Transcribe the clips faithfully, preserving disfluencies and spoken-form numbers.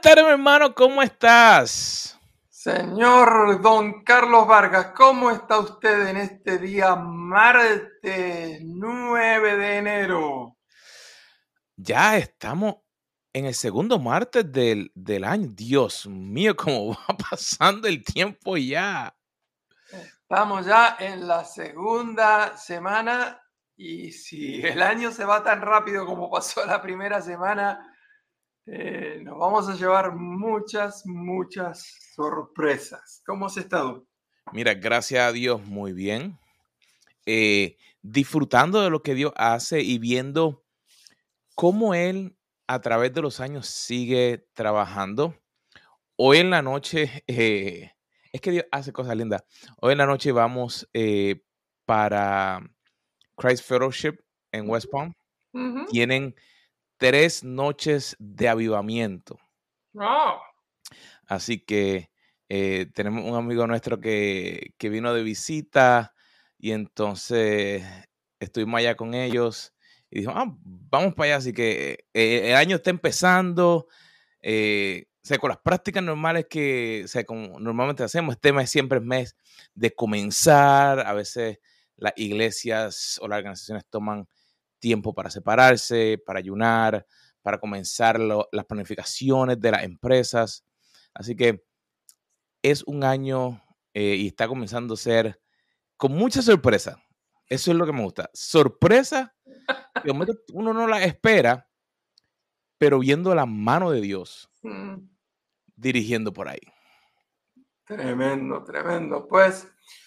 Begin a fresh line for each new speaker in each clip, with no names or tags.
tardes, mi hermano, ¿cómo estás?
Señor Don Carlos Vargas, ¿cómo está usted en este día martes nueve de enero?
Ya estamos en el segundo martes del, del año. Dios mío, cómo va pasando el tiempo ya.
Estamos ya en la segunda semana y si el año se va tan rápido como pasó la primera semana, eh, nos vamos a llevar muchas, muchas sorpresas. ¿Cómo has estado?
Mira, gracias a Dios, muy bien. Eh, disfrutando de lo que Dios hace y viendo cómo Él a través de los años sigue trabajando. Hoy en la noche, eh, es que Dios hace cosas lindas. Hoy en la noche vamos eh, para Christ Fellowship en West Palm.
Uh-huh.
Tienen tres noches de avivamiento.
Oh.
Así que eh, tenemos un amigo nuestro que, que vino de visita y entonces estuvimos allá con ellos y dijo, ah, vamos para allá. Así que eh, el año está empezando. Eh, o sea, con las prácticas normales que o sea, como normalmente hacemos, este mes siempre es mes de comenzar. A veces las iglesias o las organizaciones toman tiempo para separarse, para ayunar, para comenzar lo, las planificaciones de las empresas. Así que es un año eh, y está comenzando a ser con mucha sorpresa. Eso es lo que me gusta. Sorpresa, que uno no la espera, pero viendo la mano de Dios
Mm.
dirigiendo por ahí.
Tremendo, tremendo. Pues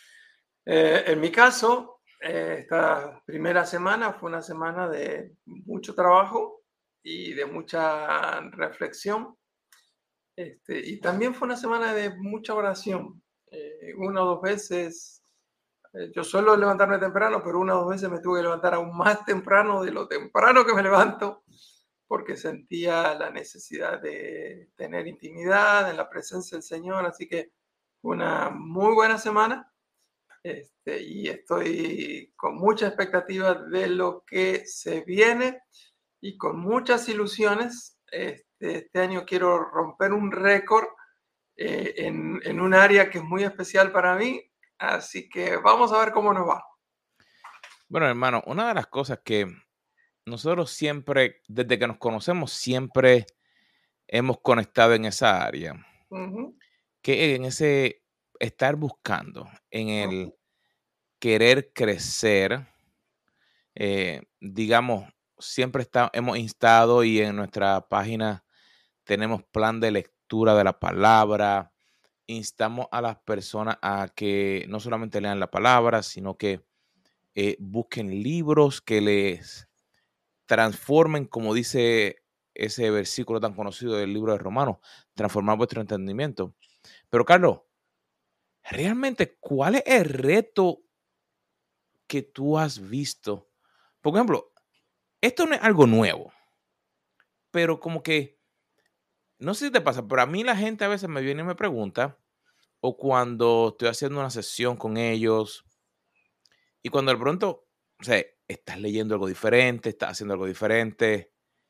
eh, en mi caso, eh, esta primera semana fue una semana de mucho trabajo y de mucha reflexión. Este, y también fue una semana de mucha oración. Eh, una o dos veces, eh, yo suelo levantarme temprano, pero una o dos veces me tuve que levantar aún más temprano de lo temprano que me levanto, porque sentía la necesidad de tener intimidad en la presencia del Señor. Así que fue una muy buena semana. Este, y estoy con mucha expectativa de lo que se viene y con muchas ilusiones. Este, este año quiero romper un récord eh, en, en un área que es muy especial para mí, así que vamos a ver cómo nos va.
Bueno, hermano, una de las cosas que nosotros siempre, desde que nos conocemos, siempre hemos conectado en esa área,
Uh-huh.
que en ese estar buscando, en el
Uh-huh.
querer crecer, eh, digamos, siempre está, hemos instado y en nuestra página tenemos plan de lectura de la palabra, instamos a las personas a que no solamente lean la palabra, sino que eh, busquen libros que les transformen, como dice ese versículo tan conocido del libro de Romanos, transformar vuestro entendimiento. Pero Carlos, realmente, ¿cuál es el reto que tú has visto? Por ejemplo, esto no es algo nuevo, pero como que, no sé si te pasa, pero a mí la gente a veces me viene y me pregunta, o cuando estoy haciendo una sesión con ellos, y cuando de pronto, o sea, estás leyendo algo diferente, estás haciendo algo diferente,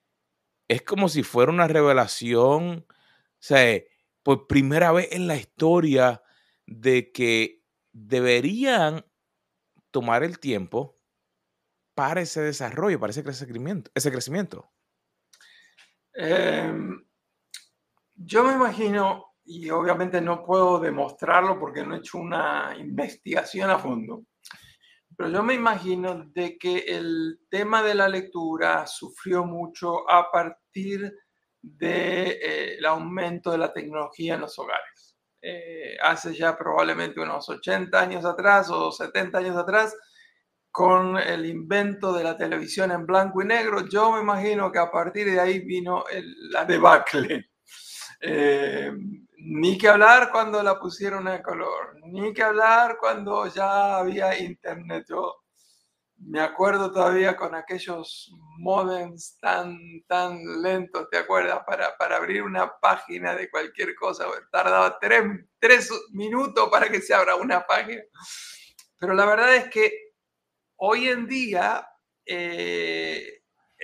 es como si fuera una revelación, o sea, por primera vez en la historia de que deberían tomar el tiempo para ese desarrollo, para ese crecimiento. Ese crecimiento.
Eh, yo me imagino, y obviamente no puedo demostrarlo porque no he hecho una investigación a fondo, pero yo me imagino de que el tema de la lectura sufrió mucho a partir del de, eh, aumento de la tecnología en los hogares. Eh, hace ya probablemente unos ochenta años atrás o setenta años atrás, con el invento de la televisión en blanco y negro, yo me imagino que a partir de ahí vino el, la debacle. Eh, ni que hablar cuando la pusieron en color, ni que hablar cuando ya había internet. Yo me acuerdo todavía con aquellos modems tan, tan lentos, ¿te acuerdas? Para, para abrir una página de cualquier cosa, tardaba tres, tres minutos para que se abra una página. Pero la verdad es que hoy en día eh,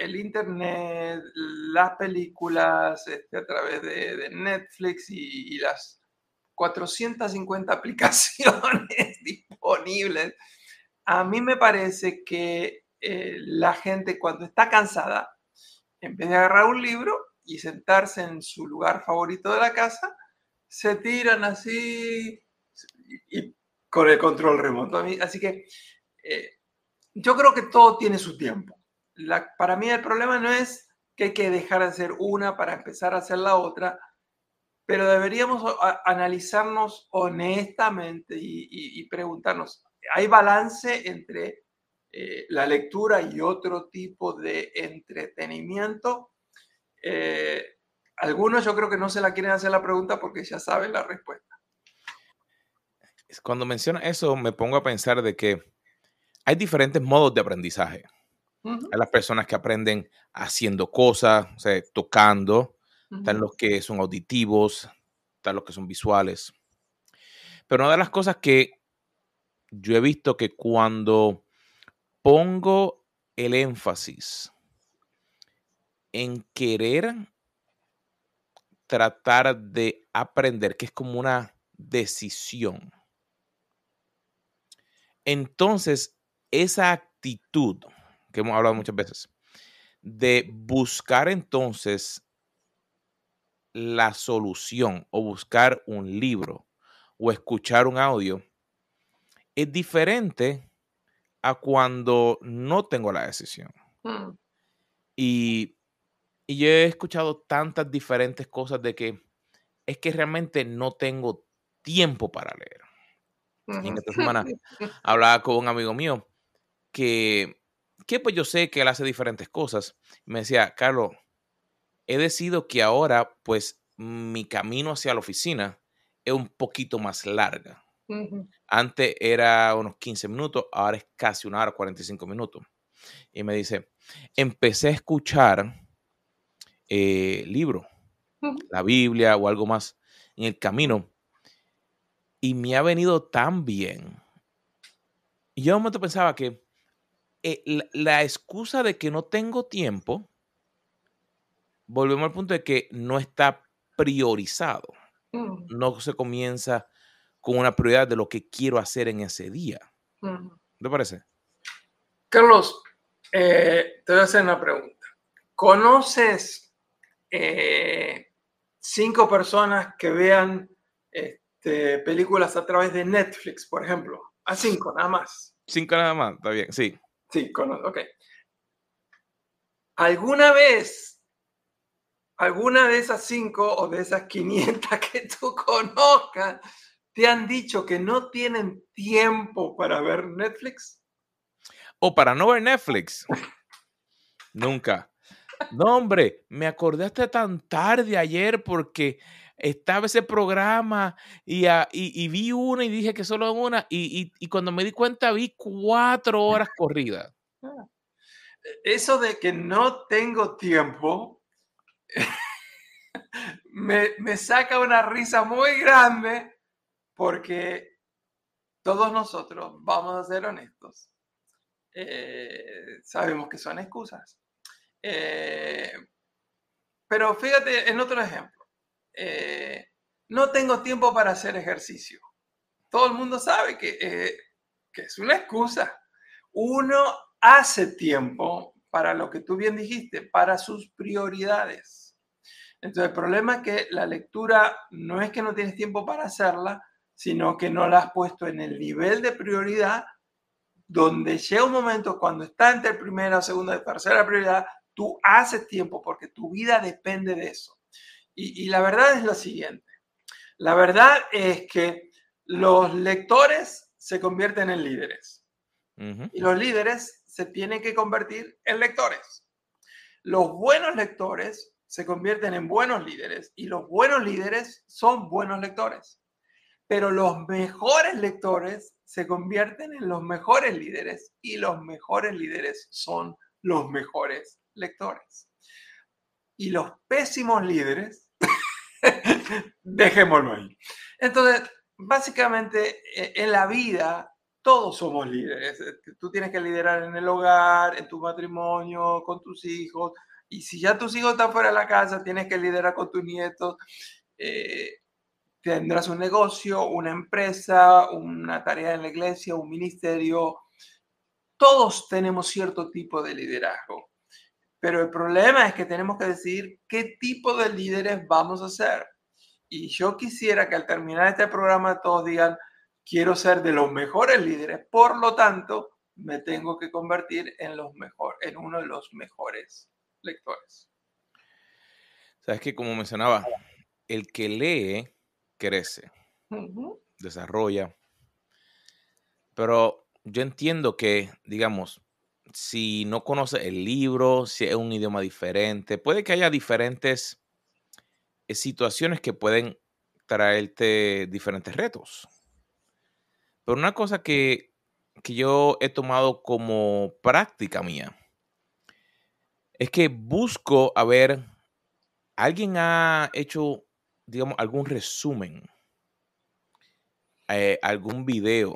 el internet, las películas este, a través de, de Netflix y, y las cuatrocientas cincuenta aplicaciones disponibles, a mí me parece que eh, la gente cuando está cansada, en vez de agarrar un libro y sentarse en su lugar favorito de la casa, se tiran así y, y con el control remoto. A mí, así que eh, yo creo que todo tiene su tiempo. La, para mí el problema no es que hay que dejar de hacer una para empezar a hacer la otra, pero deberíamos a, analizarnos honestamente y, y, y preguntarnos, ¿hay balance entre eh, la lectura y otro tipo de entretenimiento? Eh, algunos yo creo que no se la quieren hacer la pregunta porque ya saben la respuesta.
Cuando menciona eso, me pongo a pensar de que hay diferentes modos de aprendizaje.
Uh-huh.
Hay las personas que aprenden haciendo cosas, o sea, tocando,
Uh-huh.
están los que son auditivos, están los que son visuales. Pero una de las cosas que yo he visto que cuando pongo el énfasis en querer tratar de aprender, que es como una decisión, entonces esa actitud que hemos hablado muchas veces, de buscar entonces la solución o buscar un libro o escuchar un audio, es diferente a cuando no tengo la decisión.
Uh-huh. Y,
y yo he escuchado tantas diferentes cosas de que es que realmente no tengo tiempo para leer. Uh-huh. Y en esta semana hablaba con un amigo mío que, que pues yo sé que él hace diferentes cosas. Me decía, Carlos, he decidido que ahora pues mi camino hacia la oficina es un poquito más larga. Uh-huh. Antes era unos quince minutos, ahora es casi una hora, cuarenta y cinco minutos. Y me dice, empecé a escuchar eh, libros, uh-huh. la Biblia o algo más en el camino. Y me ha venido tan bien. Y yo en un momento pensaba que eh, la, la excusa de que no tengo tiempo, volvemos al punto de que no está priorizado. Uh-huh. No se comienza con una prioridad de lo que quiero hacer en ese día. Uh-huh. ¿Te parece?
Carlos, eh, te voy a hacer una pregunta. ¿Conoces eh, cinco personas que vean este, películas a través de Netflix, por ejemplo? A cinco, nada más.
Cinco nada más, está bien, sí.
Sí, conozco, ok. ¿Alguna vez, alguna de esas cinco o de esas quinientas que tú conozcas, te han dicho que no tienen tiempo para ver Netflix?
O para no ver Netflix. Nunca. No, hombre, me acordé hasta tan tarde ayer porque estaba ese programa y, uh, y, y vi una y dije que solo una y, y, y cuando me di cuenta vi cuatro horas corridas.
Eso de que no tengo tiempo me, me saca una risa muy grande porque todos nosotros, vamos a ser honestos, eh, sabemos que son excusas. Eh, pero fíjate en otro ejemplo. Eh, no tengo tiempo para hacer ejercicio. Todo el mundo sabe que, eh, que es una excusa. Uno hace tiempo para lo que tú bien dijiste, para sus prioridades. Entonces el problema es que la lectura no es que no tienes tiempo para hacerla, sino que no la has puesto en el nivel de prioridad donde llega un momento cuando está entre primera, segunda y tercera prioridad, tú haces tiempo porque tu vida depende de eso. Y, y la verdad es lo siguiente. La verdad es que los lectores se convierten en líderes. Uh-huh. Y los líderes se tienen que convertir en lectores. Los buenos lectores se convierten en buenos líderes y los buenos líderes son buenos lectores. Pero los mejores lectores se convierten en los mejores líderes y los mejores líderes son los mejores lectores. Y los pésimos líderes, dejémoslo ahí. Entonces, básicamente, en la vida todos somos líderes. Tú tienes que liderar en el hogar, en tu matrimonio, con tus hijos. Y si ya tus hijos están fuera de la casa, tienes que liderar con tus nietos. Eh, tendrás un negocio, una empresa, una tarea en la iglesia, un ministerio. Todos tenemos cierto tipo de liderazgo. Pero el problema es que tenemos que decidir qué tipo de líderes vamos a ser. Y yo quisiera que al terminar este programa todos digan, quiero ser de los mejores líderes, por lo tanto, me tengo que convertir en, los mejor, en uno de los mejores lectores.
Sabes que, como mencionaba, el que lee crece,
Uh-huh.
desarrolla, pero yo entiendo que, digamos, si no conoces el libro, si es un idioma diferente, puede que haya diferentes eh, situaciones que pueden traerte diferentes retos. Pero una cosa que, que yo he tomado como práctica mía es que busco a ver, alguien ha hecho, digamos, algún resumen, eh, algún video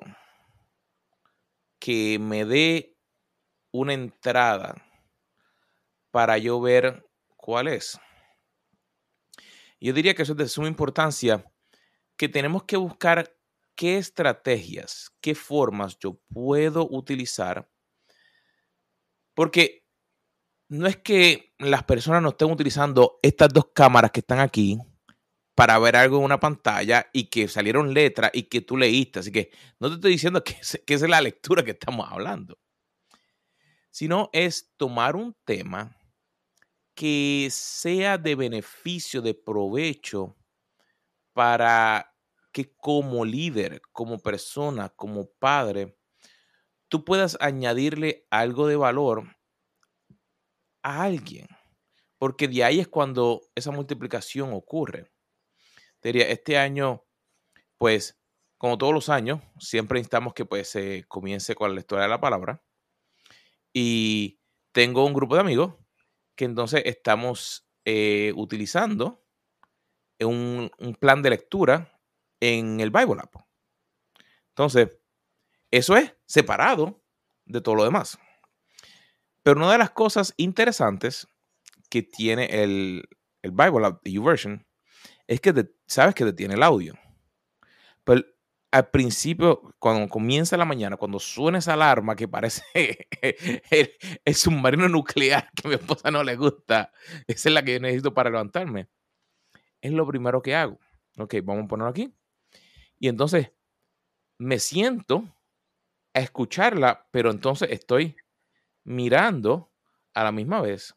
que me dé una entrada para yo ver cuál es. Yo diría que eso es de suma importancia, que tenemos que buscar qué estrategias, qué formas yo puedo utilizar, porque no es que las personas no estén utilizando estas dos cámaras que están aquí para ver algo en una pantalla y que salieron letras y que tú leíste. Así que no te estoy diciendo que, que esa es la lectura que estamos hablando, sino es tomar un tema que sea de beneficio, de provecho, para que como líder, como persona, como padre, tú puedas añadirle algo de valor a alguien, porque de ahí es cuando esa multiplicación ocurre. Te diría, este año, pues, como todos los años, siempre instamos que pues se comience con la lectura de la palabra, y tengo un grupo de amigos que entonces estamos eh, utilizando un, un plan de lectura en el Bible App. Entonces, eso es separado de todo lo demás. Pero una de las cosas interesantes que tiene el, el Bible App de YouVersion es que te, sabes que te tiene el audio. Pero al principio, cuando comienza la mañana, cuando suena esa alarma que parece el, el submarino nuclear que a mi esposa no le gusta, esa es la que yo necesito para levantarme, es lo primero que hago. Ok, vamos a ponerlo aquí. Y entonces me siento a escucharla, pero entonces estoy mirando a la misma vez.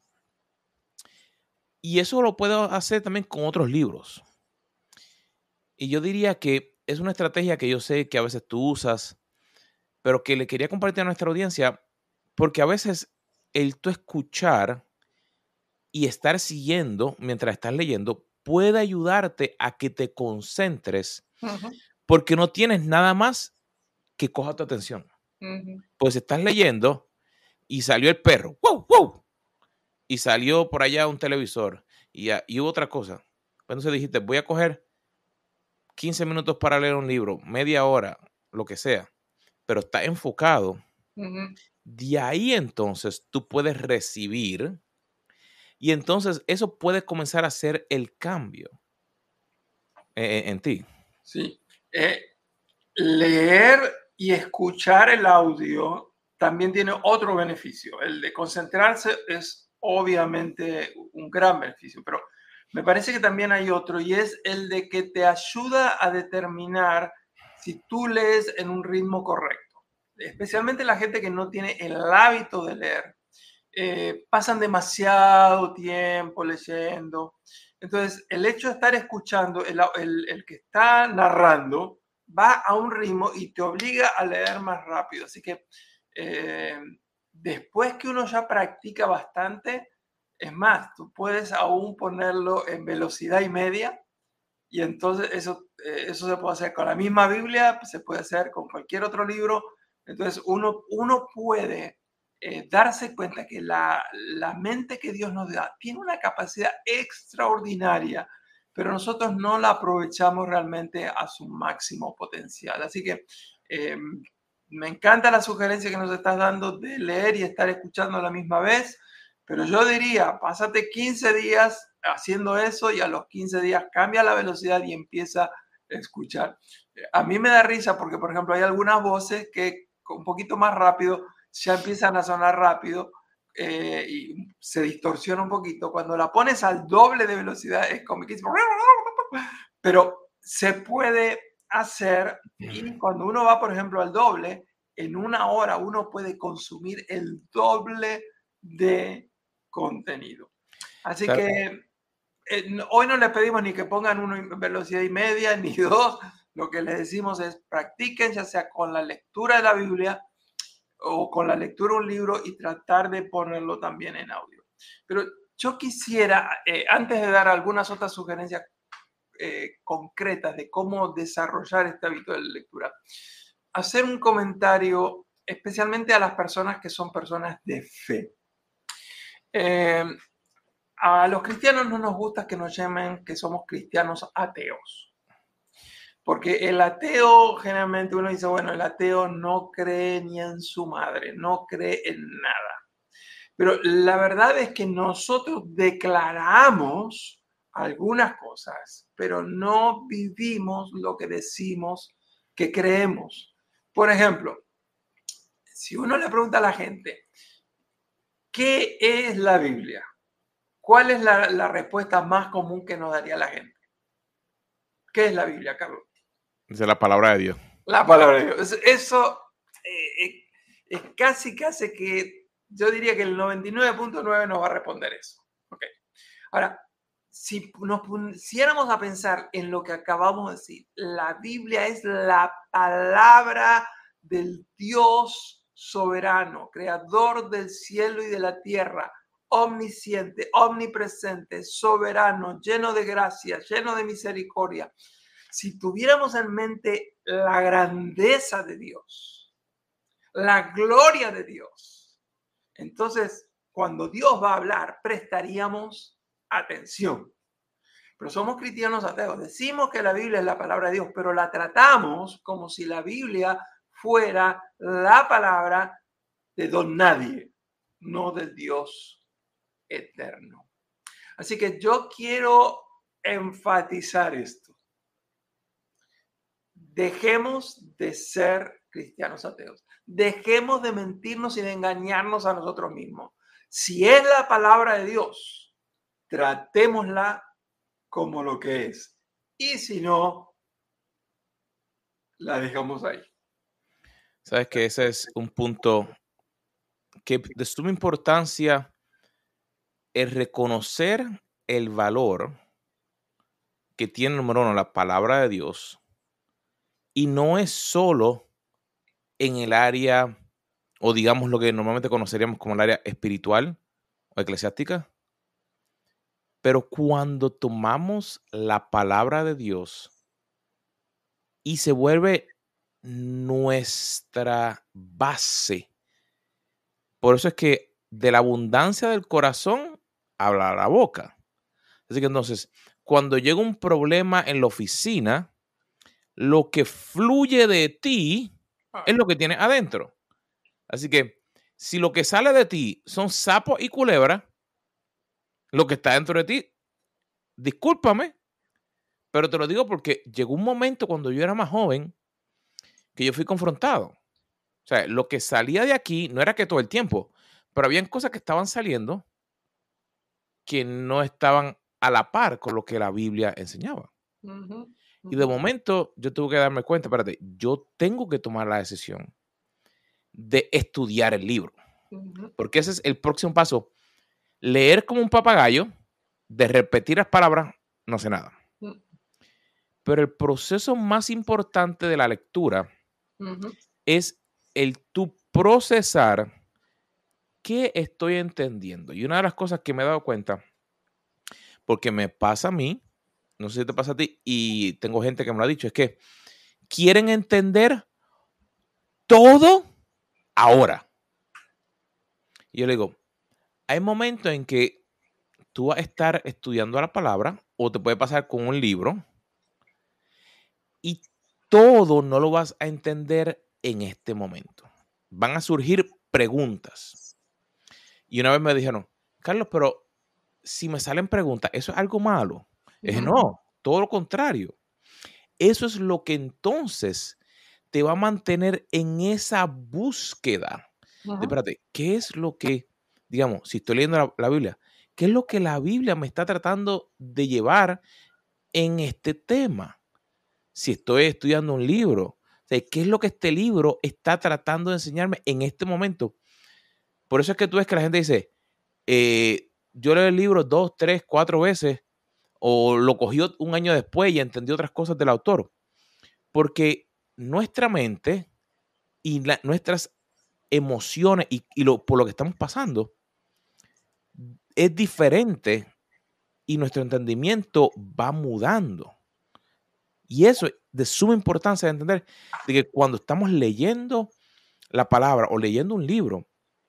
Y eso lo puedo hacer también con otros libros. Y yo diría que es una estrategia que yo sé que a veces tú usas, pero que le quería compartir a nuestra audiencia, porque a veces el tú escuchar y estar siguiendo mientras estás leyendo puede ayudarte a que te concentres,
Uh-huh.
porque no tienes nada más que coja tu atención.
Uh-huh.
Pues estás leyendo y salió el perro, ¡wow, wow! Y salió por allá un televisor y, y hubo otra cosa. Entonces dijiste, voy a coger quince minutos para leer un libro, media hora, lo que sea, pero está enfocado.
Uh-huh.
De ahí entonces tú puedes recibir y entonces eso puede comenzar a hacer el cambio en, en ti.
Sí. Eh, leer y escuchar el audio también tiene otro beneficio. El de concentrarse es obviamente un gran beneficio, pero me parece que también hay otro y es el de que te ayuda a determinar si tú lees en un ritmo correcto. Especialmente la gente que no tiene el hábito de leer. Eh, pasan demasiado tiempo leyendo. Entonces, el hecho de estar escuchando, el, el, el que está narrando, va a un ritmo y te obliga a leer más rápido. Así que eh, después que uno ya practica bastante, es más, tú puedes aún ponerlo en velocidad y media y entonces eso, eh, eso se puede hacer con la misma Biblia, se puede hacer con cualquier otro libro. Entonces uno, uno puede eh, darse cuenta que la, la mente que Dios nos da tiene una capacidad extraordinaria, pero nosotros no la aprovechamos realmente a su máximo potencial. Así que eh, me encanta la sugerencia que nos estás dando de leer y estar escuchando a la misma vez, pero yo diría, pásate quince días haciendo eso y a los quince días cambia la velocidad y empieza a escuchar. A mí me da risa porque, por ejemplo, hay algunas voces que un poquito más rápido ya empiezan a sonar rápido eh, y se distorsiona un poquito. Cuando la pones al doble de velocidad es como que... Pero se puede hacer y cuando uno va, por ejemplo, al doble, en una hora uno puede consumir el doble de contenido. Así
¿Sabes?
que eh, no- hoy no les pedimos ni que pongan uno en velocidad y media ni dos. Lo que les decimos es practiquen ya sea con la lectura de la Biblia o con la lectura de un libro y tratar de ponerlo también en audio. Pero yo quisiera, eh, antes de dar algunas otras sugerencias eh, concretas de cómo desarrollar este hábito de lectura, hacer un comentario especialmente a las personas que son personas de fe. Eh, a los cristianos no nos gusta que nos llamen que somos cristianos ateos. Porque el ateo, generalmente uno dice, bueno, el ateo no cree ni en su madre, no cree en nada. Pero la verdad es que nosotros declaramos algunas cosas, pero no vivimos lo que decimos que creemos. Por ejemplo, si uno le pregunta a la gente, ¿qué es la Biblia? ¿Cuál es la, la respuesta más común que nos daría la gente? ¿Qué es la Biblia, Carlos?
Dice la palabra de Dios.
La palabra de Dios. Eso eh, es casi, casi que yo diría que el noventa y nueve punto nueve nos va a responder eso. Okay. Ahora, si nos pusiéramos a pensar en lo que acabamos de decir, la Biblia es la palabra del Dios soberano, creador del cielo y de la tierra, omnisciente, omnipresente, soberano, lleno de gracia, lleno de misericordia. Si tuviéramos en mente la grandeza de Dios, la gloria de Dios, entonces cuando Dios va a hablar, prestaríamos atención. Pero somos cristianos ateos. Decimos que la Biblia es la palabra de Dios, pero la tratamos como si la Biblia fuera la palabra de don nadie, no del Dios eterno. Así que yo quiero enfatizar esto. Dejemos de ser cristianos ateos. Dejemos de mentirnos y de engañarnos a nosotros mismos. Si es la palabra de Dios, tratémosla como lo que es. Y si no, la dejamos ahí.
Sabes que ese es un punto que de suma importancia, es reconocer el valor que tiene, número uno, la palabra de Dios. Y no es solo en el área, o digamos lo que normalmente conoceríamos como el área espiritual o eclesiástica, pero cuando tomamos la palabra de Dios y se vuelve nuestra base. Por eso es que de la abundancia del corazón habla la boca. Así que entonces, cuando llega un problema en la oficina, lo que fluye de ti es lo que tienes adentro. Así que si lo que sale de ti son sapos y culebras, lo que está dentro de ti, discúlpame, pero te lo digo porque llegó un momento cuando yo era más joven que yo fui confrontado. O sea, lo que salía de aquí no era que todo el tiempo, pero habían cosas que estaban saliendo que no estaban a la par con lo que la Biblia enseñaba. Uh-huh, uh-huh. Y de momento yo tuve que darme cuenta, espérate, yo tengo que tomar la decisión de estudiar el libro. Uh-huh. Porque ese es el próximo paso. Leer como un papagayo, de repetir las palabras, no sé nada. Uh-huh. Pero el proceso más importante de la lectura uh-huh. es el tú procesar qué estoy entendiendo. Y una de las cosas que me he dado cuenta, porque me pasa a mí, no sé si te pasa a ti, y tengo gente que me lo ha dicho, es que quieren entender todo ahora. Y yo le digo, hay momentos en que tú vas a estar estudiando la palabra o te puede pasar con un libro y todo no lo vas a entender en este momento. Van a surgir preguntas. Y una vez me dijeron, Carlos, pero si me salen preguntas, ¿eso es algo malo? Y dije, no, todo lo contrario. Eso es lo que entonces te va a mantener en esa búsqueda. De,
Ujú.
espérate, ¿qué es lo que, digamos, si estoy leyendo la, la Biblia, qué es lo que la Biblia me está tratando de llevar en este tema? Si estoy estudiando un libro, o sea, ¿qué es lo que este libro está tratando de enseñarme en este momento? Por eso es que tú ves que la gente dice, eh, yo leo el libro dos, tres, cuatro veces, o lo cogió un año después y entendió otras cosas del autor. Porque nuestra mente y la, nuestras emociones y, y lo, por lo que estamos pasando es diferente y nuestro entendimiento va mudando. Y eso es de suma importancia de entender de que cuando estamos leyendo la palabra o leyendo un libro,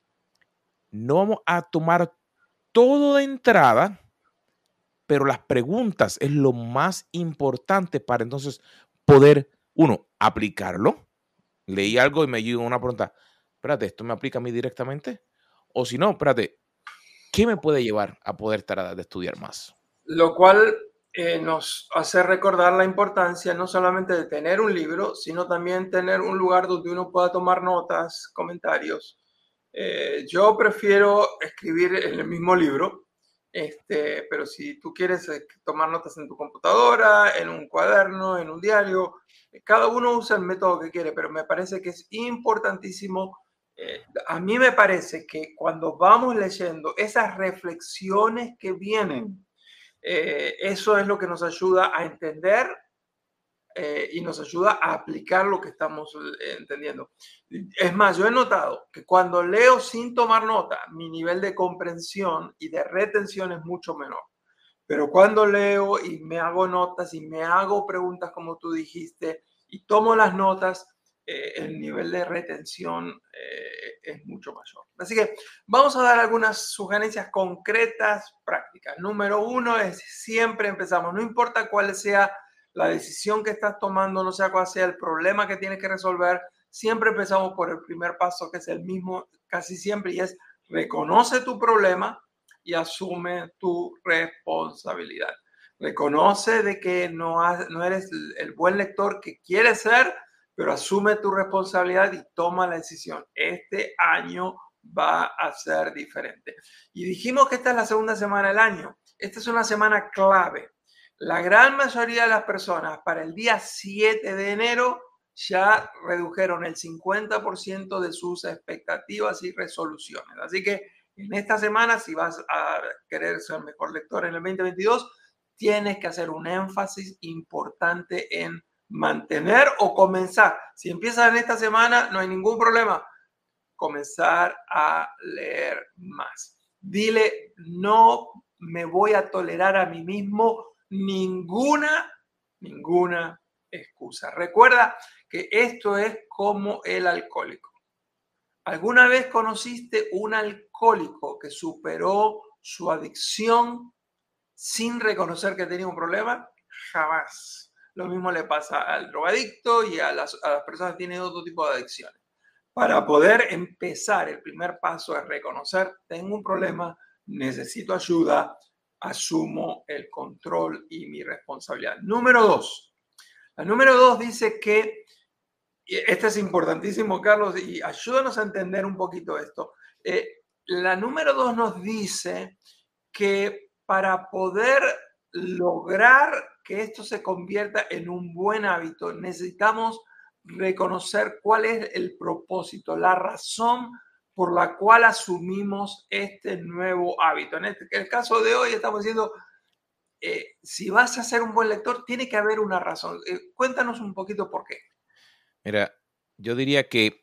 no vamos a tomar todo de entrada, pero las preguntas es lo más importante para entonces poder, uno, aplicarlo. Leí algo y me llegó una pregunta, espérate, ¿esto me aplica a mí directamente? O si no, espérate, ¿qué me puede llevar a poder tratar de estudiar más?
Lo cual eh, nos hace recordar la importancia no solamente de tener un libro, sino también tener un lugar donde uno pueda tomar notas, comentarios. Eh, yo prefiero escribir en el mismo libro, este, pero si tú quieres eh, tomar notas en tu computadora, en un cuaderno, en un diario, eh, cada uno usa el método que quiere, pero me parece que es importantísimo. Eh, a mí me parece que cuando vamos leyendo esas reflexiones que vienen, eh, eso es lo que nos ayuda a entender eh, y nos ayuda a aplicar lo que estamos eh, entendiendo. Es más, yo he notado que cuando leo sin tomar nota, mi nivel de comprensión y de retención es mucho menor. Pero cuando leo y me hago notas y me hago preguntas como tú dijiste y tomo las notas, eh, el nivel de retención eh, es mucho mayor. Así que vamos a dar algunas sugerencias concretas, prácticas. Número uno es siempre empezamos, no importa cuál sea la decisión que estás tomando, no sea cuál sea el problema que tienes que resolver, siempre empezamos por el primer paso, que es el mismo casi siempre, y es reconoce tu problema y asume tu responsabilidad. Reconoce de que no, has, no eres el buen lector que quieres ser, pero asume tu responsabilidad y toma la decisión. Este año va a ser diferente. Y dijimos que esta es la segunda semana del año. Esta es una semana clave. La gran mayoría de las personas para el día siete de enero ya redujeron el cincuenta por ciento de sus expectativas y resoluciones. Así que en esta semana, si vas a querer ser mejor lector en el veinte veintidós, tienes que hacer un énfasis importante en mantener o comenzar. Si empiezas en esta semana, no hay ningún problema. Comenzar a leer más. Dile, no me voy a tolerar a mí mismo ninguna, ninguna excusa. Recuerda que esto es como el alcohólico. ¿Alguna vez conociste un alcohólico que superó su adicción sin reconocer que tenía un problema? Jamás. Lo mismo le pasa al drogadicto y a las, a las personas que tienen otro tipo de adicciones. Para poder empezar, el primer paso es reconocer, tengo un problema, necesito ayuda, asumo el control y mi responsabilidad. Número dos. La número dos dice que, y este es importantísimo, Carlos, y ayúdanos a entender un poquito esto. Eh, la número dos nos dice que para poder lograr que esto se convierta en un buen hábito, necesitamos reconocer cuál es el propósito, la razón por la cual asumimos este nuevo hábito. En, este, en el caso de hoy estamos diciendo, eh, si vas a ser un buen lector, tiene que haber una razón. Eh, cuéntanos un poquito por qué.
Mira, yo diría que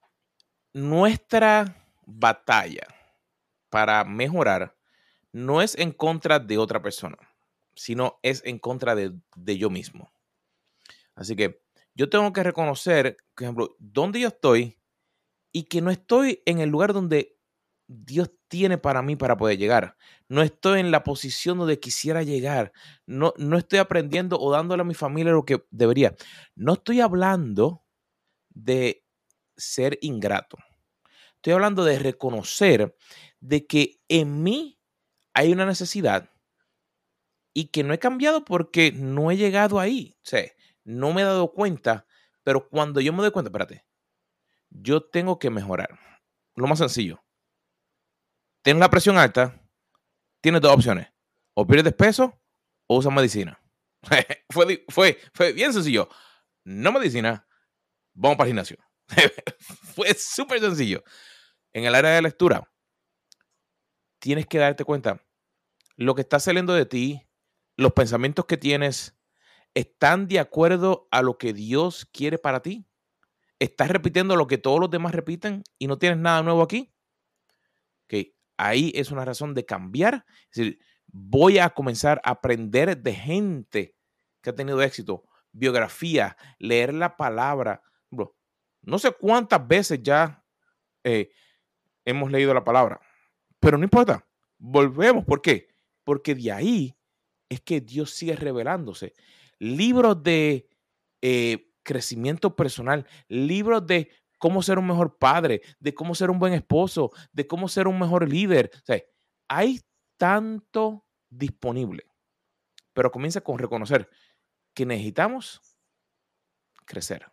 nuestra batalla para mejorar no es en contra de otra persona, sino es en contra de, de yo mismo. Así que yo tengo que reconocer, por ejemplo, dónde yo estoy y que no estoy en el lugar donde Dios tiene para mí para poder llegar. No estoy en la posición donde quisiera llegar. No, no estoy aprendiendo o dándole a mi familia lo que debería. No estoy hablando de ser ingrato. Estoy hablando de reconocer de que en mí hay una necesidad y que no he cambiado porque no he llegado ahí. O sea, no me he dado cuenta, pero cuando yo me doy cuenta, espérate, yo tengo que mejorar. Lo más sencillo. Tienes la presión alta, tienes dos opciones. O pierdes peso o usas medicina. fue, fue, fue bien sencillo. No medicina, vamos para el gimnasio. Fue súper sencillo. En el área de lectura, tienes que darte cuenta, lo que está saliendo de ti, los pensamientos que tienes, ¿están de acuerdo a lo que Dios quiere para ti? ¿Estás repitiendo lo que todos los demás repiten y no tienes nada nuevo aquí? Okay. Ahí es una razón de cambiar. Es decir, voy a comenzar a aprender de gente que ha tenido éxito, biografía, leer la palabra. Bro, no sé cuántas veces ya eh, hemos leído la palabra, pero no importa. Volvemos. ¿Por qué? Porque de ahí es que Dios sigue revelándose. Libros de eh, crecimiento personal, libros de cómo ser un mejor padre, de cómo ser un buen esposo, de cómo ser un mejor líder. O sea, hay tanto disponible, pero comienza con reconocer que necesitamos crecer.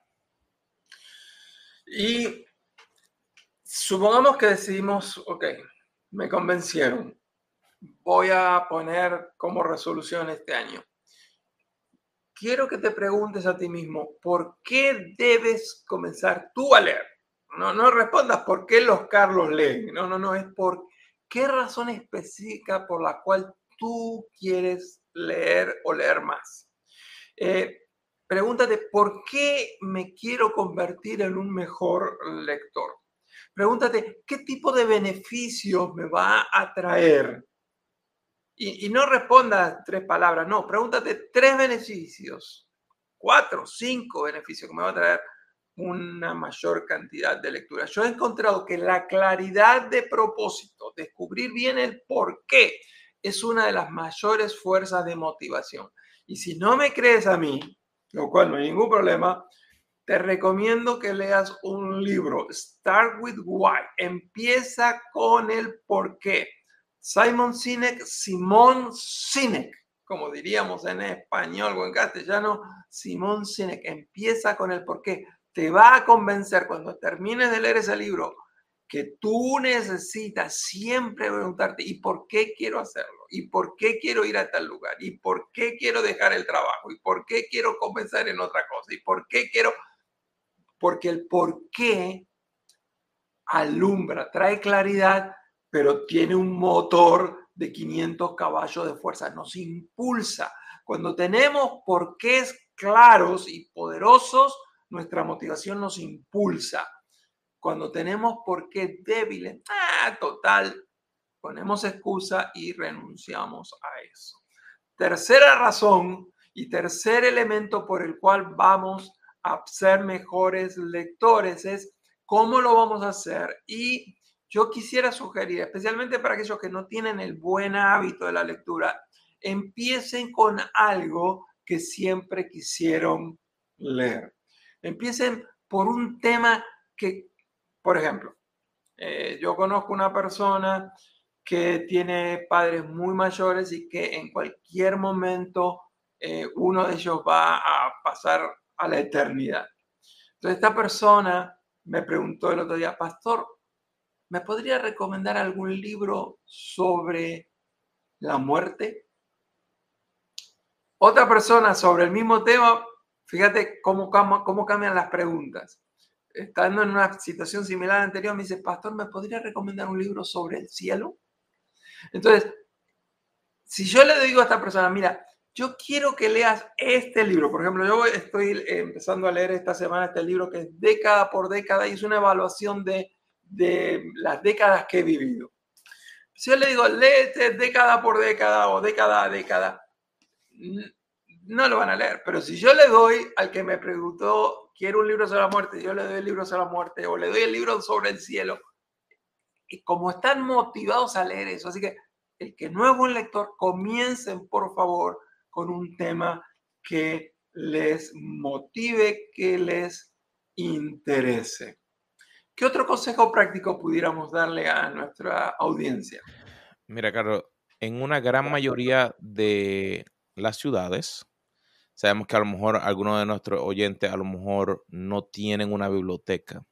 Y supongamos que decidimos, ok, me convencieron, voy a poner como resolución este año. Quiero que te preguntes a ti mismo, ¿por qué debes comenzar tú a leer? No, no respondas por qué los Carlos leen. No, no, no, es por qué razón específica por la cual tú quieres leer o leer más. Eh, pregúntate, ¿por qué me quiero convertir en un mejor lector? Pregúntate, ¿qué tipo de beneficios me va a traer? Y, y no respondas tres palabras, no, pregúntate tres beneficios, cuatro, cinco beneficios que me va a traer una mayor cantidad de lectura. Yo he encontrado que la claridad de propósito, descubrir bien el por qué, es una de las mayores fuerzas de motivación. Y si no me crees a mí, lo cual no hay ningún problema, te recomiendo que leas un libro, Start with Why. Empieza con el por qué. Simon Sinek, Simón Sinek, como diríamos en español o en castellano, Simón Sinek, empieza con el por qué. Te va a convencer cuando termines de leer ese libro que tú necesitas siempre preguntarte, ¿y por qué quiero hacerlo? ¿Y por qué quiero ir a tal lugar? ¿Y por qué quiero dejar el trabajo? ¿Y por qué quiero comenzar en otra cosa? ¿Y por qué quiero...? Porque el por qué alumbra, trae claridad, pero tiene un motor de quinientos caballos de fuerza, nos impulsa. Cuando tenemos porqués claros y poderosos, nuestra motivación nos impulsa. Cuando tenemos porqués débiles, ah, total, ponemos excusa y renunciamos a eso. Tercera razón y tercer elemento por el cual vamos a ser mejores lectores es cómo lo vamos a hacer. Y yo quisiera sugerir, especialmente para aquellos que no tienen el buen hábito de la lectura, empiecen con algo que siempre quisieron leer. Empiecen por un tema que, por ejemplo, eh, yo conozco una persona que tiene padres muy mayores y que en cualquier momento eh, uno de ellos va a pasar a la eternidad. Entonces esta persona me preguntó el otro día, pastor, ¿me podría recomendar algún libro sobre la muerte? Otra persona sobre el mismo tema, fíjate cómo, cómo, cómo cambian las preguntas. Estando en una situación similar anterior, me dice, pastor, ¿me podría recomendar un libro sobre el cielo? Entonces, si yo le digo a esta persona, mira, yo quiero que leas este libro, por ejemplo, yo estoy empezando a leer esta semana este libro que es década por década y es una evaluación de, de las décadas que he vivido. Si yo le digo, léete década por década o década a década, no lo van a leer, pero si yo le doy al que me preguntó, quiero un libro sobre la muerte, yo le doy el libro sobre la muerte o le doy el libro sobre el cielo, y como están motivados a leer eso, así que el que no es buen lector, comiencen por favor con un tema que les motive, que les interese. ¿Qué otro consejo práctico pudiéramos darle a nuestra audiencia?
Mira, Carlos, en una gran mayoría de las ciudades, sabemos que a lo mejor algunos de nuestros oyentes a lo mejor no tienen una biblioteca,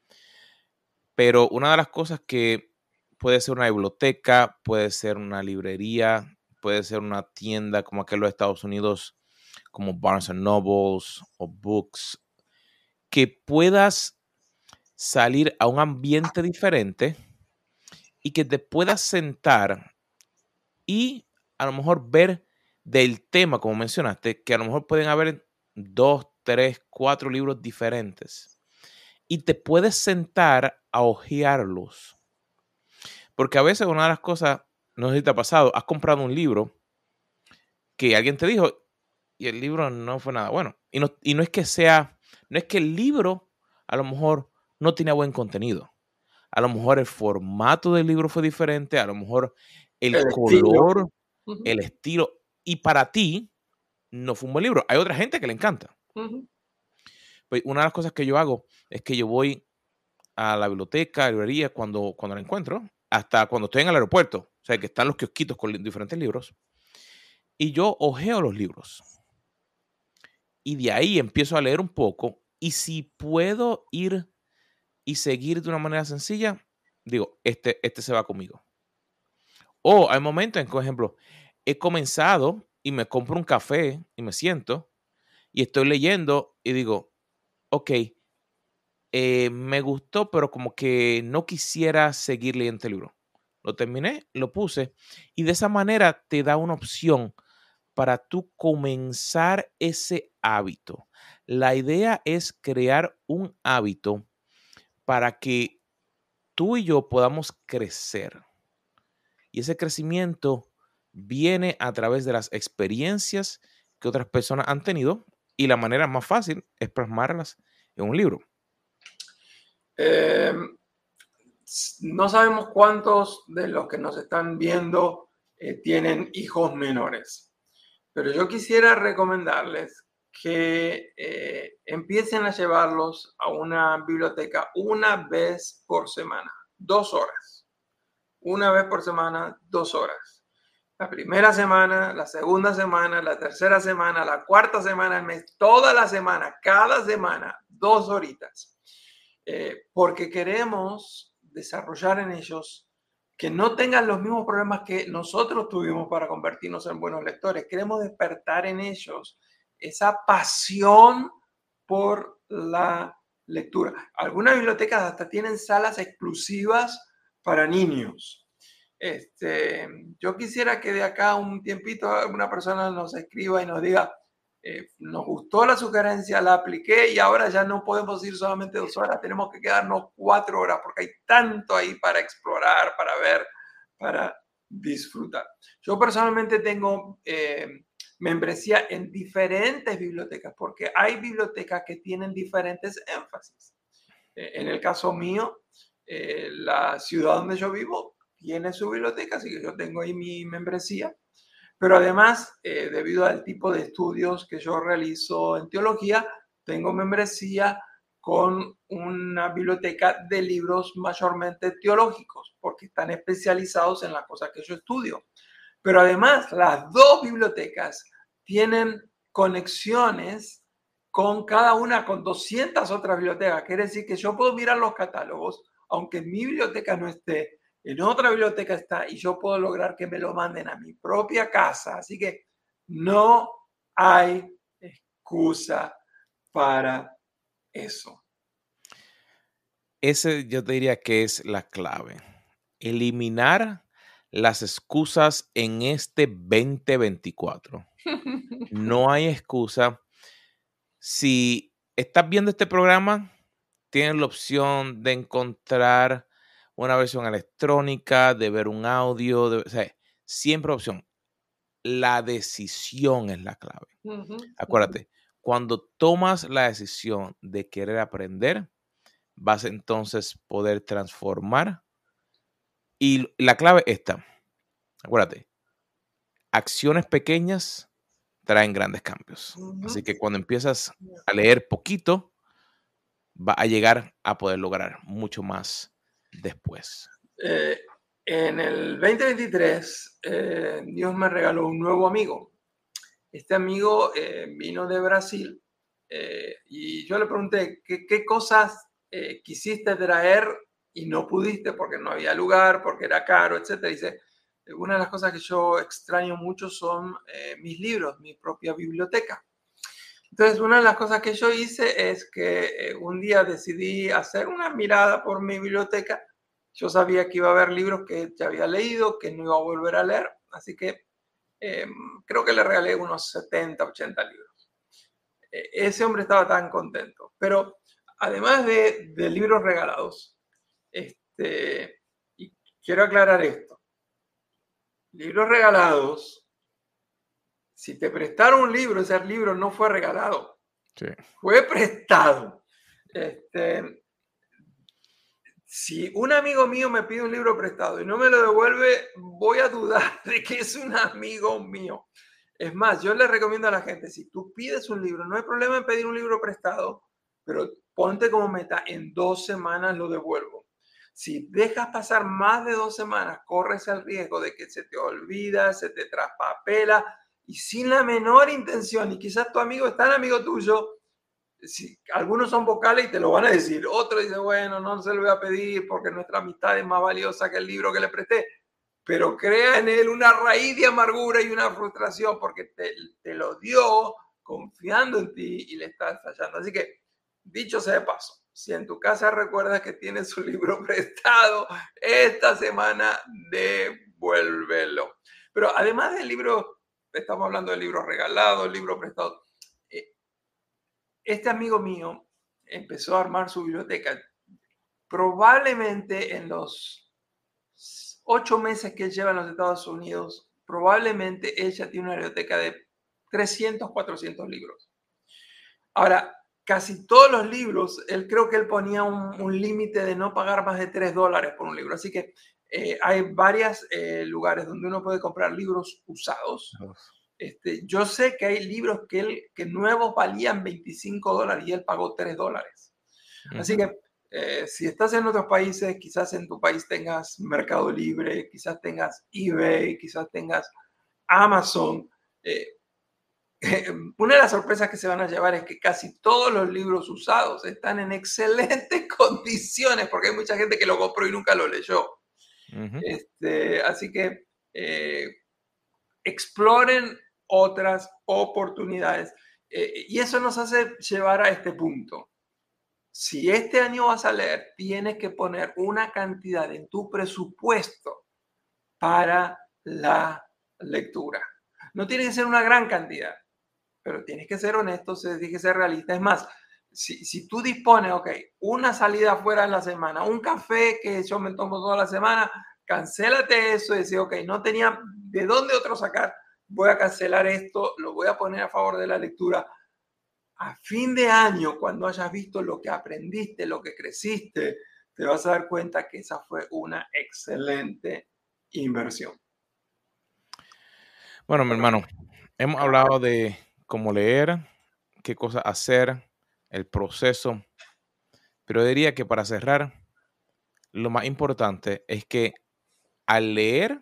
pero una de las cosas que puede ser una biblioteca, puede ser una librería, puede ser una tienda como aquí en los Estados Unidos, como Barnes and Nobles o Books, que puedas salir a un ambiente diferente y que te puedas sentar y a lo mejor ver del tema, como mencionaste, que a lo mejor pueden haber dos, tres, cuatro libros diferentes y te puedes sentar a hojearlos. Porque a veces una de las cosas, no sé si te ha pasado, has comprado un libro que alguien te dijo y el libro no fue nada bueno. Y no, y no es que sea, no es que el libro a lo mejor no tiene buen contenido. A lo mejor el formato del libro fue diferente, a lo mejor el
El estilo.
color,
Ujú,
el estilo, y para ti no fue un buen libro. Hay otra gente que le encanta.
ujú.
Pues una de las cosas que yo hago es que yo voy a la biblioteca, a la librería, cuando, cuando la encuentro, hasta cuando estoy en el aeropuerto, o sea, que están los kiosquitos con li- diferentes libros, y yo hojeo los libros. Y de ahí empiezo a leer un poco, y si puedo ir y seguir de una manera sencilla, digo, este, este se va conmigo. O hay momentos en que, por ejemplo, he comenzado y me compro un café y me siento y estoy leyendo y digo, ok, eh, me gustó, pero como que no quisiera seguir leyendo este libro. Lo terminé, lo puse y de esa manera te da una opción para tú comenzar ese hábito. La idea es crear un hábito para que tú y yo podamos crecer. Y ese crecimiento viene a través de las experiencias que otras personas han tenido y la manera más fácil es plasmarlas en un libro.
Eh, no sabemos cuántos de los que nos están viendo eh, tienen hijos menores, pero yo quisiera recomendarles que eh, empiecen a llevarlos a una biblioteca una vez por semana, dos horas. Una vez por semana, dos horas. La primera semana, la segunda semana, la tercera semana, la cuarta semana del mes, toda la semana, cada semana, dos horitas. Eh, porque queremos desarrollar en ellos que no tengan los mismos problemas que nosotros tuvimos para convertirnos en buenos lectores. Queremos despertar en ellos esa pasión por la lectura. Algunas bibliotecas hasta tienen salas exclusivas para niños. Este, yo quisiera que de acá un tiempito una persona nos escriba y nos diga, eh, nos gustó la sugerencia, la apliqué y ahora ya no podemos ir solamente dos horas, tenemos que quedarnos cuatro horas porque hay tanto ahí para explorar, para ver, para disfrutar. Yo personalmente tengo eh, membresía en diferentes bibliotecas porque hay bibliotecas que tienen diferentes énfasis. Eh, en el caso mío, eh, la ciudad donde yo vivo tiene su biblioteca, así que yo tengo ahí mi membresía. Pero además, eh, debido al tipo de estudios que yo realizo en teología, tengo membresía con una biblioteca de libros mayormente teológicos, porque están especializados en las cosas que yo estudio. Pero además, las dos bibliotecas tienen conexiones con cada una, con doscientas otras bibliotecas. Quiere decir que yo puedo mirar los catálogos, aunque en mi biblioteca no esté, en otra biblioteca está, y yo puedo lograr que me lo manden a mi propia casa. Así que no hay excusa para eso.
Ese yo te diría que es la clave. Eliminar las excusas en este veinte veinticuatro. No hay excusa. Si estás viendo este programa, tienes la opción de encontrar una versión electrónica, de ver un audio, de, o sea, siempre opción. La decisión es la clave. Acuérdate, cuando tomas la decisión de querer aprender, vas entonces poder transformar. Y la clave está, acuérdate, acciones pequeñas traen grandes cambios. Así que cuando empiezas a leer poquito, va a llegar a poder lograr mucho más después.
Eh, en el veinte veintitrés, eh, Dios me regaló un nuevo amigo. Este amigo eh, vino de Brasil eh, y yo le pregunté, ¿qué, qué cosas eh, quisiste traer y no pudiste porque no había lugar, porque era caro, etcétera? Dice, una de las cosas que yo extraño mucho son eh, mis libros, mi propia biblioteca. Entonces, una de las cosas que yo hice es que eh, un día decidí hacer una mirada por mi biblioteca. Yo sabía que iba a haber libros que ya había leído, que no iba a volver a leer, así que eh, creo que le regalé unos setenta, ochenta libros. Eh, ese hombre estaba tan contento. Pero además de, de libros regalados, este, y quiero aclarar esto, libros regalados, si te prestaron un libro, ese libro no fue regalado. Sí. Fue prestado. Este, si un amigo mío me pide un libro prestado y no me lo devuelve, voy a dudar de que es un amigo mío. Es más, yo le recomiendo a la gente, si tú pides un libro, no hay problema en pedir un libro prestado, pero ponte como meta, en dos semanas lo devuelvo. Si dejas pasar más de dos semanas, corres el riesgo de que se te olvida, se te traspapela, y sin la menor intención, y quizás tu amigo es tan amigo tuyo, si, algunos son vocales y te lo van a decir, otro dice, bueno, no se lo voy a pedir porque nuestra amistad es más valiosa que el libro que le presté, pero crea en él una raíz de amargura y una frustración porque te, te lo dio confiando en ti y le estás fallando. Así que, dicho sea de paso, si en tu casa recuerdas que tienes un libro prestado, esta semana devuélvelo. Pero además del libro, estamos hablando de libros regalados, libros prestados. Este amigo mío empezó a armar su biblioteca. Probablemente en los ocho meses que él lleva en los Estados Unidos, probablemente ella tiene una biblioteca de trescientos, cuatrocientos libros. Ahora, casi todos los libros, él creo que él ponía un, un límite de no pagar más de tres dólares por un libro. Así que eh, hay varios eh, lugares donde uno puede comprar libros usados. Este, yo sé que hay libros que, él, que nuevos valían veinticinco dólares y él pagó tres dólares. Uh-huh. Así que eh, si estás en otros países, quizás en tu país tengas Mercado Libre, quizás tengas eBay, quizás tengas Amazon. Eh, una de las sorpresas que se van a llevar es que casi todos los libros usados están en excelentes condiciones porque hay mucha gente que lo compró y nunca lo leyó. Uh-huh. Este, así que eh, exploren otras oportunidades. Eh, y eso nos hace llevar a este punto. Si este año vas a leer, tienes que poner una cantidad en tu presupuesto para la lectura. No tiene que ser una gran cantidad, pero tienes que ser honesto, tienes que ser realista. Es más, si, si tú dispones, ok, una salida fuera en la semana, un café que yo me tomo toda la semana, cancélate eso y decir, ok, no tenía de dónde otro sacar, voy a cancelar esto, lo voy a poner a favor de la lectura. A fin de año, cuando hayas visto lo que aprendiste, lo que creciste, te vas a dar cuenta que esa fue una excelente inversión.
Bueno, mi hermano, hemos hablado de cómo leer, qué cosas hacer, el proceso, pero diría que para cerrar, lo más importante es que al leer,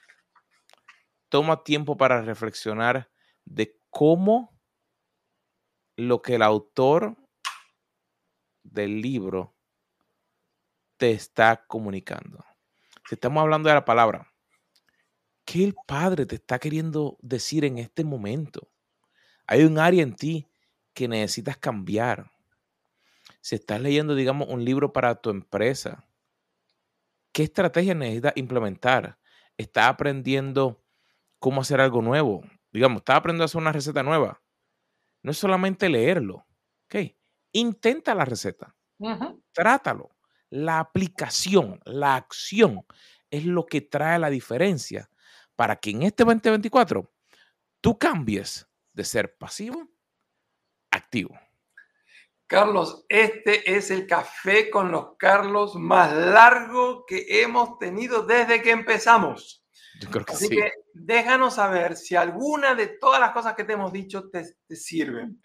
toma tiempo para reflexionar de cómo lo que el autor del libro te está comunicando. Si estamos hablando de la palabra, ¿qué el Padre te está queriendo decir en este momento? Hay un área en ti que necesitas cambiar. Si estás leyendo, digamos, un libro para tu empresa, ¿qué estrategia necesitas implementar? ¿Estás aprendiendo cómo hacer algo nuevo? Digamos, ¿estás aprendiendo a hacer una receta nueva? No es solamente leerlo, ¿ok? Intenta la receta, uh-huh. Trátalo. La aplicación, la acción es lo que trae la diferencia para que en este veinte veinticuatro tú cambies de ser pasivo a activo.
Carlos, este es el Café con los Carlos más largo que hemos tenido desde que empezamos.
Yo creo que
Así
sí.
que déjanos saber si alguna de todas las cosas que te hemos dicho te, te sirven.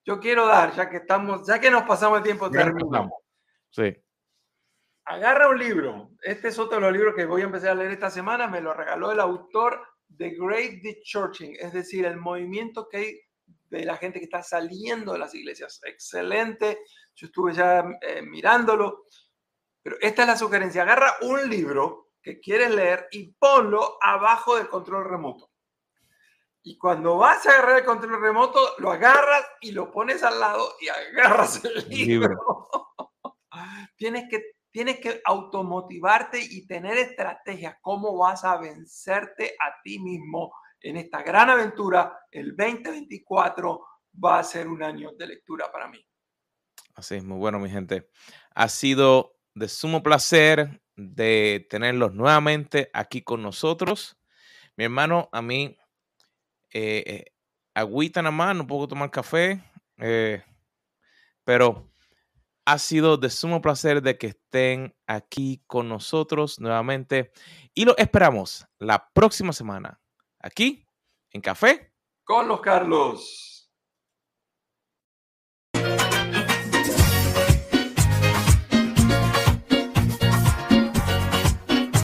yo quiero dar, ya que estamos, ya que nos pasamos el tiempo,
Ya nos
termino.
pasamos. Sí.
Agarra un libro. Este es otro de los libros que voy a empezar a leer esta semana. Me lo regaló el autor de Great Dechurching, es decir, el movimiento que hay de la gente que está saliendo de las iglesias. Excelente. Yo estuve ya eh, mirándolo. Pero esta es la sugerencia. Agarra un libro que quieres leer y ponlo abajo del control remoto. Y cuando vas a agarrar el control remoto, lo agarras y lo pones al lado y agarras el libro. libro. Tienes que Tienes que automotivarte y tener estrategias. ¿Cómo vas a vencerte a ti mismo en esta gran aventura? El veinte veinticuatro va a ser un año de lectura para mí.
Así es, muy bueno, mi gente. Ha sido de sumo placer de tenerlos nuevamente aquí con nosotros. Mi hermano, a mí, eh, eh, agüita nada más, no puedo tomar café, eh, pero ha sido de sumo placer de que estén aquí con nosotros nuevamente y lo esperamos la próxima semana aquí en Café
con los Carlos.